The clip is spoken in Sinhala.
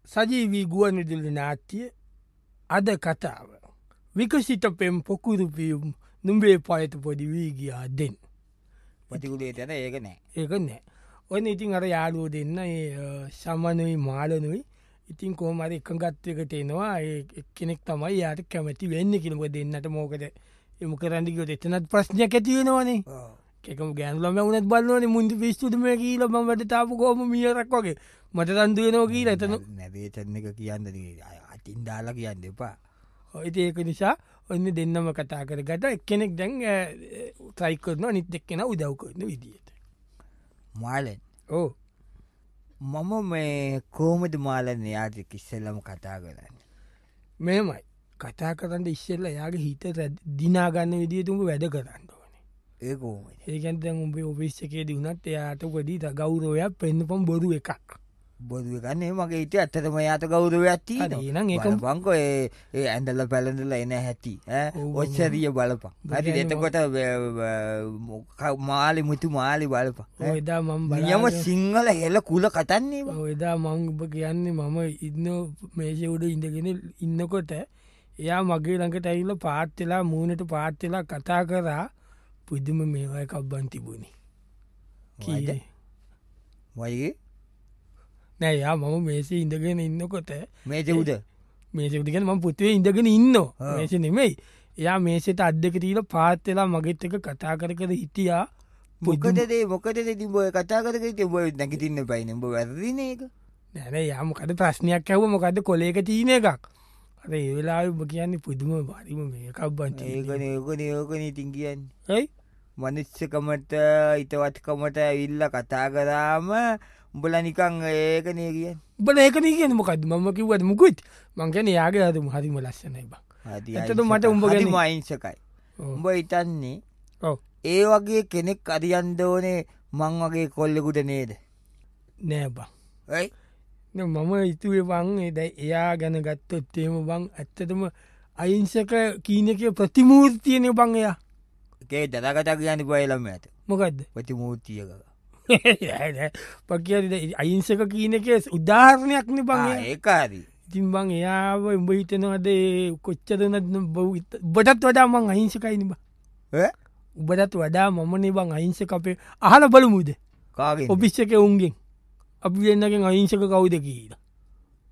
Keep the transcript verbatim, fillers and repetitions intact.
සජීවී ගුවන්විදුලි නාට්‍ය අද කතාව. විකසිත පෙම් පොකුරුපියුම් නුම්බේ පයත පොඩි වී ගියා දෙන්න. පතිකුලේ තැන ඒක නෑ ඒක නෑ. ඔන්න ඉතින් අර යාළුව දෙන්න සමනුයි මාලනුයි ඉතින් කෝමර එකගත්වකට එනවා ඒ කෙනෙක් තමයි යාට කැමැති වෙන්න කිනක දෙන්නට මෝකද එම කරන්දිකට එතනත් ප්‍රශ්නයක් ඇතිවෙනවානේ එකම ගැනුලම වනත් බලවන මුන්ද පිස්තුටම කියීල මට තාපු කෝම මියරක් වගේ මට රන්දුවනෝ කියීල එතන නැබේතන්න එක කියන්න අතින් දාලා කියන්න එපා. ඔයිති ඒක නිසා ඔන්න දෙන්නම කතා කර ගට එක්කෙනෙක් දැන් ත්‍රයිකරන නිත් එක්කෙන උදව් කරන විදියට. මාලෙන් ඕ මම මේ කෝමද මාලන්න යාට කිස්සෙල්ලම කතා කරන්න. මෙමයි කතා කරන්න ඉස්සෙල්ල යාගේ හිත දිනාගන්න විදිතුම වැඩ කරන්න ඕනේ. ඒකෝම ඒකන්ත උඹේ ඔෆිස්සකේ දිවුණත් එයාට පොඩි ගෞරෝයක් පෙන්න්නපම් බොරු එකක්. බොදුව ගන්නේ මගේ හිට ඇත්තටම යාත ගෞරව ඇත්ති ඒ බංකො ඒ ඇඳල්ල පැළඳල එන හැති ඔච්චරිය බලපා හරි එතකොට මාලි මුතු මාලි බලපා එදා මම් යම සිංහල හෙල kuල කතන්නේ එදා මං උප කියන්නේ මම ඉන්න මේෂ උඩ ඉඳගෙන ඉන්නකොට එයා මගේ ළඟට ඇයිල පාත්වෙලා මූනට පාත්වෙලා කතා කරා පුදුම මේවය කබ්බන් තිබුණි කීද වයිගේ නෑ යා මම මේසේ ඉඳගෙන ඉන්නකොට මේජ උද මේසටිගෙන ම පුතුවේ ඉඳගෙන ඉන්න මේස නෙමෙයි එයා මේසට අදක තීල පාත්වෙලා මගෙත් එක කතා කර කර හිටියා පුකදේ මොකද තිබොය කතා කර තිබොය නැගතින්න පයින බ වැරදින එක නැන යාමකට ප්‍රශ්නයක් ඇව මොකද කොලේක තියන එකක් අර ඒවෙලා ඔබ කියන්නේ පුදුම බරිම මේකක් බන්ට ඒකන ඕකන ඕකන ඉතින් කියන්න ඇයි මනුෂ්‍යකමට ඉතවත්කමට ඉල්ල කතා කරාම උඹල නිකං ඒකනය කිය බල ඒකන කිය මොකද මම කිවට මුකුත් මංගැන යාගේ අදම හරිම ලස්සනයි බ ඇතට මට උඹ ගැනීම අයිංසකයි උඹ ඉතන්නේ ඒ වගේ කෙනෙක් අරියන්දෝනේ මං වගේ කොල්ලෙකුට නේද නෑ බං ඇයි මම ඉතුවේ බං එද එයා ගැන ගත්තොත්තේම බං ඇත්තටම අයිංසක කීනක ප්‍රතිමූර්තියනය බං එයා ඒ දරකතා කියන්න පයලම ඇත මොකක්ද ප්‍රතිමූර්තියක පකිය අයිංසක කීනක උදාහරණයක්න බං ඒකාරී ඉතින් බං එයාව උඹ හිතනවද කොච්චරනත් බොටත් වඩා මං අහිංසකයිනිබ උබටත් වඩා මමනේ බං අහිංසක අපේ අහල බලමුද කාගේ ඔපිස්සක උන්ගෙන් අපි එන්නගෙන් අහිංසක කවුද කියලා